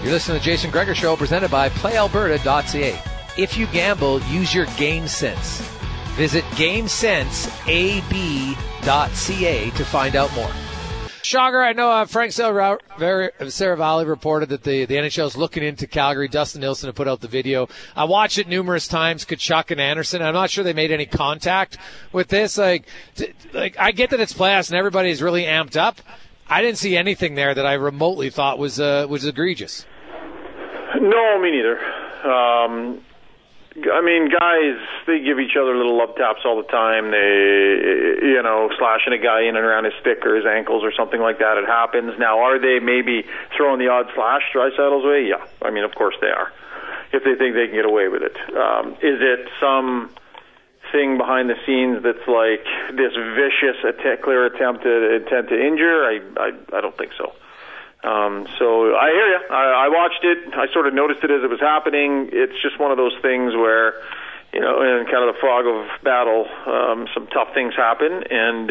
You're listening to the Jason Gregor Show, presented by PlayAlberta.ca. If you gamble, use your game sense. Visit GameSenseAB.ca to find out more. Shocker, I know Frank Saravalli reported that the NHL is looking into Calgary. Dustin Nilsson had put out the video. I watched it numerous times, Tkachuk and Anderson. I'm not sure they made any contact with this. Like I get that it's playoffs and everybody's really amped up. I didn't see anything there that I remotely thought was egregious. No, me neither. Guys, they give each other little love taps all the time. They, slashing a guy in and around his stick or his ankles or something like that. It happens. Now, are they maybe throwing the odd slash Draisaitl's way? Yeah. Of course they are, if they think they can get away with it. Is it some thing behind the scenes that's like this vicious clear intent to injure? I don't think so. So I hear you. I watched it. I sort of noticed it as it was happening. It's just one of those things where, in kind of the fog of battle, some tough things happen. And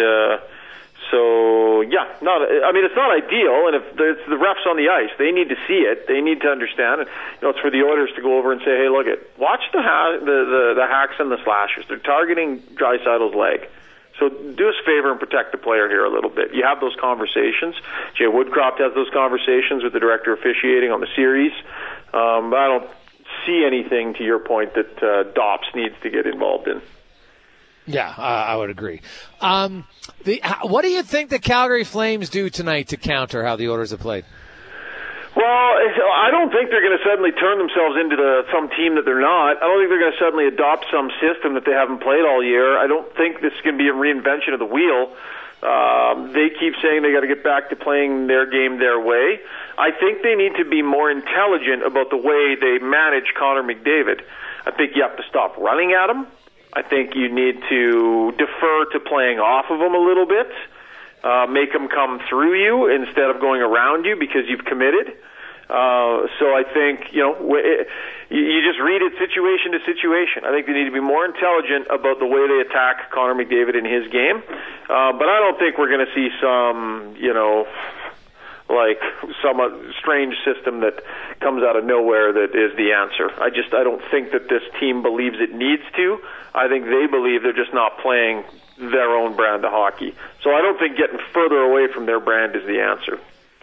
it's not ideal. And if it's the refs on the ice, they need to see it. They need to understand it. It's for the Oilers to go over and say, hey, look, watch the hacks and the slashes. They're targeting Draisaitl's leg. So do us a favor and protect the player here a little bit. You have those conversations. Jay Woodcroft has those conversations with the director officiating on the series. But I don't see anything, to your point, that DOPS needs to get involved in. Yeah, I would agree. What do you think the Calgary Flames do tonight to counter how the Oilers have played? Well, I don't think they're going to suddenly turn themselves into some team that they're not. I don't think they're going to suddenly adopt some system that they haven't played all year. I don't think this is going to be a reinvention of the wheel. They keep saying they got to get back to playing their game their way. I think they need to be more intelligent about the way they manage Connor McDavid. I think you have to stop running at him. I think you need to defer to playing off of him a little bit. Make them come through you instead of going around you because you've committed. So I think, you just read it situation to situation. I think they need to be more intelligent about the way they attack Connor McDavid in his game. But I don't think we're going to see some strange system that comes out of nowhere that is the answer. I don't think that this team believes it needs to. I think they believe they're just not playing their own brand of hockey. So I don't think getting further away from their brand is the answer.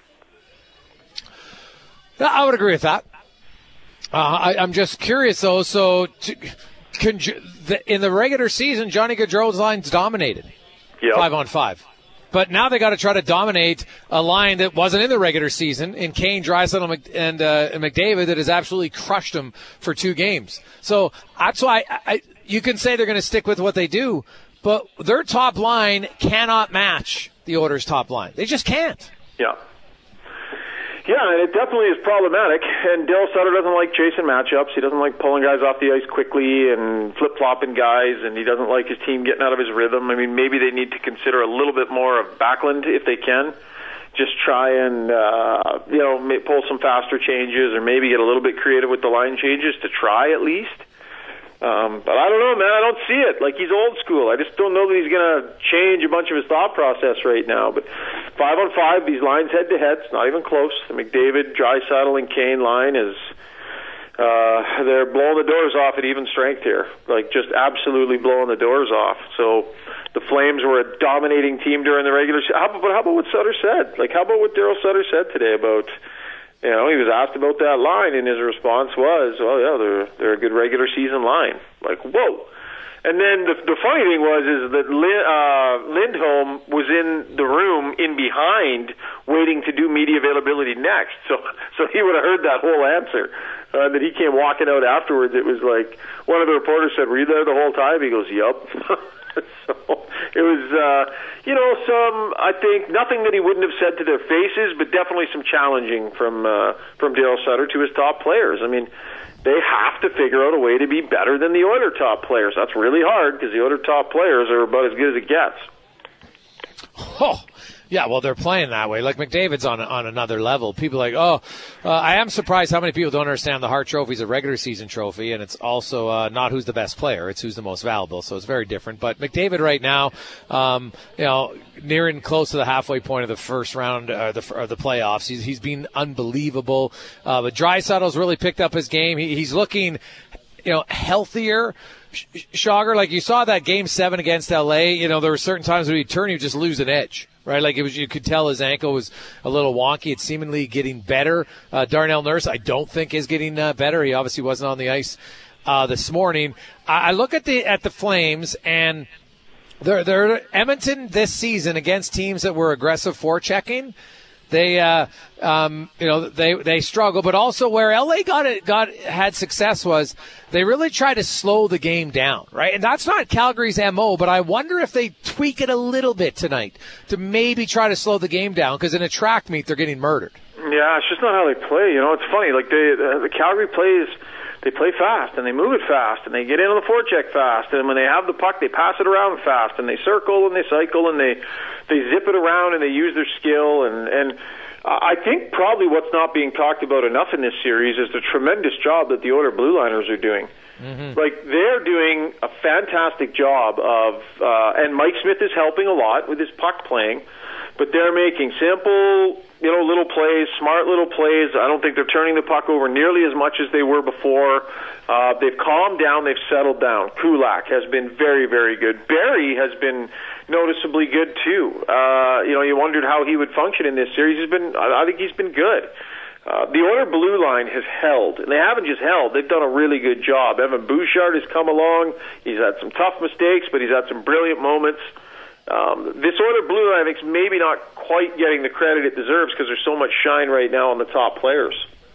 I would agree with that. I'm just curious, though. So in the regular season, Johnny Gaudreau's lines dominated 5-on-5. But now they got to try to dominate a line that wasn't in the regular season in Kane, Draisaitl, and McDavid that has absolutely crushed them for 2 games. So that's why you can say they're going to stick with what they do, but their top line cannot match the Oilers' top line. They just can't. Yeah. Yeah, and it definitely is problematic. And Daryl Sutter doesn't like chasing matchups. He doesn't like pulling guys off the ice quickly and flip-flopping guys, and he doesn't like his team getting out of his rhythm. Maybe they need to consider a little bit more of Backlund if they can. Just try and, pull some faster changes or maybe get a little bit creative with the line changes to try at least. But I don't know, man. I don't see it. He's old school. I just don't know that he's going to change a bunch of his thought process right now. But 5-on-5, these lines head-to-head, it's not even close. The McDavid, Draisaitl, and Kane line is they're blowing the doors off at even strength here. Just absolutely blowing the doors off. So the Flames were a dominating team during the regular season. How about what Sutter said? How about what Daryl Sutter said today about... he was asked about that line, and his response was, "Well, yeah, they're a good regular season line." Whoa! And then the funny thing is that Lindholm was in the room in behind, waiting to do media availability next. So he would have heard that whole answer. That he came walking out afterwards. It was one of the reporters said, "Were you there the whole time?" He goes, "Yup." So it was, I think nothing that he wouldn't have said to their faces, but definitely some challenging from Daryl Sutter to his top players. They have to figure out a way to be better than the Oilers top players. That's really hard because the Oilers top players are about as good as it gets. Oh, Yeah, well, they're playing that way. Like McDavid's on another level. People are like, I am surprised how many people don't understand the Hart Trophy is a regular season trophy, and it's also not who's the best player; it's who's the most valuable. So it's very different. But McDavid right now, nearing close to the halfway point of the first round of the playoffs, he's been unbelievable. But Draisaitl's really picked up his game. He's looking, healthier. Schauger, like you saw that Game 7 against LA. There were certain times when he'd turn, he'd just lose an edge. Right, like you could tell his ankle was a little wonky. It's seemingly getting better. Darnell Nurse, I don't think is getting better. He obviously wasn't on the ice this morning. I look at the Flames, and they're Edmonton this season against teams that were aggressive forechecking. They struggle, but also where LA had success was they really try to slow the game down, right? And that's not Calgary's MO, but I wonder if they tweak it a little bit tonight to maybe try to slow the game down, because in a track meet they're getting murdered. Yeah, it's just not how they play. It's funny. Like the Calgary plays. They play fast, and they move it fast, and they get into the forecheck fast, and when they have the puck, they pass it around fast, and they circle, and they cycle, and they zip it around, and they use their skill, and I think probably what's not being talked about enough in this series is the tremendous job that the Oilers Blue Liners are doing. Mm-hmm. Like, they're doing a fantastic job of, and Mike Smith is helping a lot with his puck playing, but they're making simple, little plays, smart little plays. I don't think they're turning the puck over nearly as much as they were before. They've calmed down. They've settled down. Kulak has been very, very good. Barry has been noticeably good, too. You wondered how he would function in this series. I think he's been good. The Oilers blue line has held, and they haven't just held. They've done a really good job. Evan Bouchard has come along. He's had some tough mistakes, but he's had some brilliant moments. This Oilers blue line, I think, is maybe not quite getting the credit it deserves because there's so much shine right now on the top players.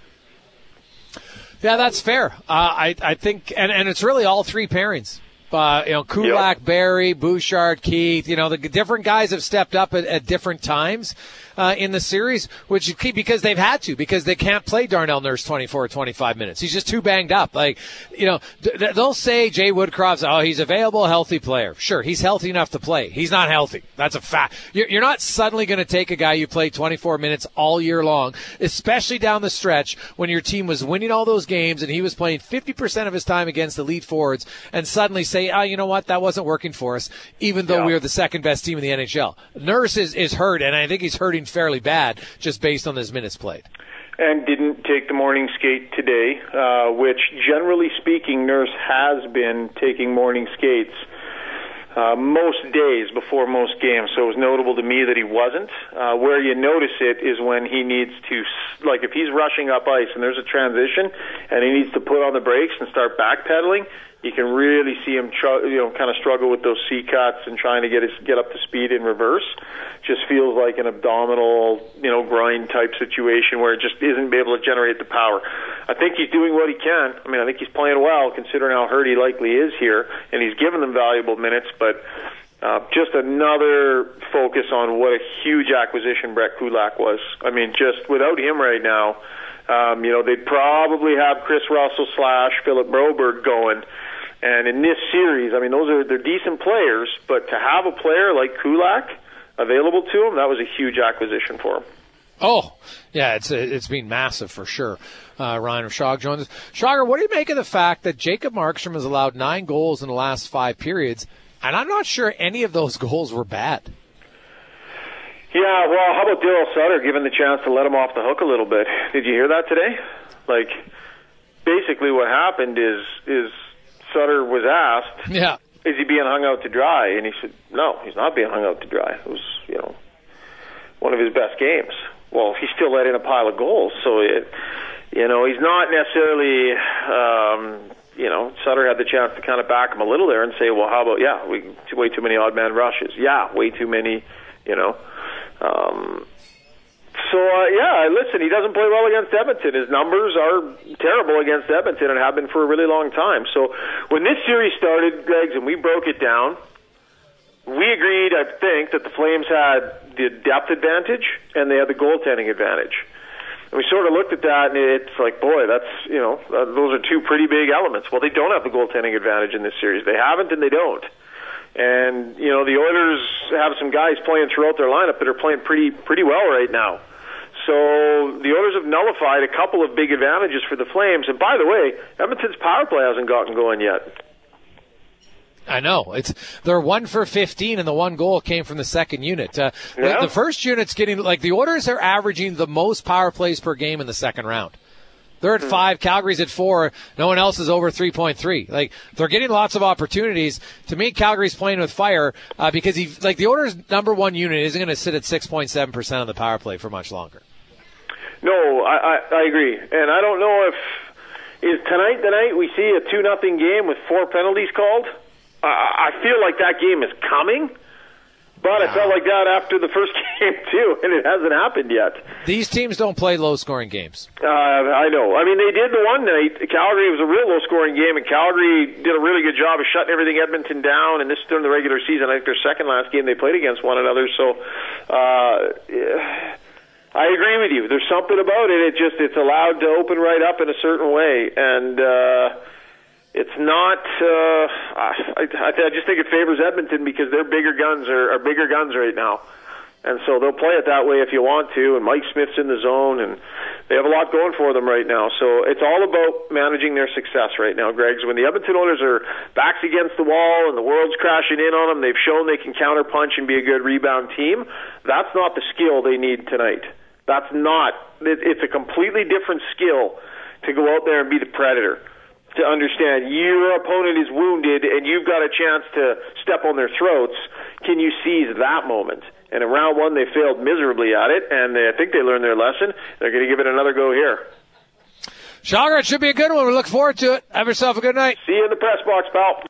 Yeah, that's fair. I think, and it's really all three pairings. Kulak, yep. Barry, Bouchard, Keith, the different guys have stepped up at different times in the series, which is key because they've had to, because they can't play Darnell Nurse 24 or 25 minutes. He's just too banged up. They'll say Jay Woodcroft's, he's available, healthy player. Sure, he's healthy enough to play. He's not healthy. That's a fact. You're not suddenly going to take a guy you played 24 minutes all year long, especially down the stretch when your team was winning all those games and he was playing 50% of his time against elite forwards, and suddenly say, you know what, that wasn't working for us, even though we are the second best team in the NHL. Nurse is hurt, and I think he's hurting fairly bad just based on his minutes played. And didn't take the morning skate today, which generally speaking, Nurse has been taking morning skates most days before most games, so it was notable to me that he wasn't. Where you notice it is when he needs to, like if he's rushing up ice and there's a transition and he needs to put on the brakes and start backpedaling, you can really see him kind of struggle with those C-cuts and trying to get up to speed in reverse. Just feels like an abdominal, grind type situation where it just isn't able to generate the power. I think he's doing what he can. I mean, I think he's playing well considering how hurt he likely is here, and he's given them valuable minutes, but just another focus on what a huge acquisition Brett Kulak was. I mean, just without him right now, they'd probably have Chris Russell / Philip Broberg going. And in this series, I mean, they're decent players, but to have a player like Kulak available to him, that was a huge acquisition for him. Oh, yeah, it's been massive for sure. Ryan Rishaug joins us. Schauger, what do you make of the fact that Jacob Markstrom has allowed 9 goals in the last 5 periods, and I'm not sure any of those goals were bad? Yeah, well, how about Daryl Sutter given the chance to let him off the hook a little bit? Did you hear that today? Like, basically what happened is Sutter was asked, is he being hung out to dry? And he said, no, he's not being hung out to dry. It was, one of his best games. Well, he still let in a pile of goals, so he's not necessarily, Sutter had the chance to kind of back him a little there and say, well, how about, way too many odd man rushes. Yeah, way too many, listen, he doesn't play well against Edmonton. His numbers are terrible against Edmonton and have been for a really long time. So when this series started, Greggs, and we broke it down, we agreed, I think, that the Flames had the depth advantage and they had the goaltending advantage. And we sort of looked at that, and it's like, boy, that's, those are two pretty big elements. Well, they don't have the goaltending advantage in this series. They haven't, and they don't. And, you know, the Oilers have some guys playing throughout their lineup that are playing pretty well right now. So the Oilers have nullified a couple of big advantages for the Flames. And by the way, Edmonton's power play hasn't gotten going yet. I know. They're 1 for 15, and the one goal came from the second unit. The first unit's getting, like, the Oilers are averaging the most power plays per game in the second round. They're at 5, Calgary's at 4, no one else is over 3.3. Like, they're getting lots of opportunities. To me, Calgary's playing with fire, because the Oilers' number one unit isn't going to sit at 6.7% on the power play for much longer. No, I agree. And I don't know is tonight the night we see a 2-0 game with 4 penalties called? I feel like that game is coming, but I felt like that after the first game too, and it hasn't happened yet. These teams don't play low-scoring games. I know. I mean, they did the one night. Calgary, it was a real low-scoring game, and Calgary did a really good job of shutting everything Edmonton down, and this is during the regular season. I think their second last game they played against one another, so I agree with you. There's something about it. It's allowed to open right up in a certain way, and it's not. I just think it favors Edmonton because their bigger guns are bigger guns right now, and so they'll play it that way if you want to. And Mike Smith's in the zone, and they have a lot going for them right now. So it's all about managing their success right now, Greg. So when the Edmonton Oilers are backs against the wall and the world's crashing in on them, they've shown they can counterpunch and be a good rebound team. That's not the skill they need tonight. That's not. It's a completely different skill to go out there and be the predator. To understand your opponent is wounded and you've got a chance to step on their throats. Can you seize that moment? And in round one, they failed miserably at it, and I think they learned their lesson. They're going to give it another go here. Chagra, it should be a good one. We look forward to it. Have yourself a good night. See you in the press box, pal.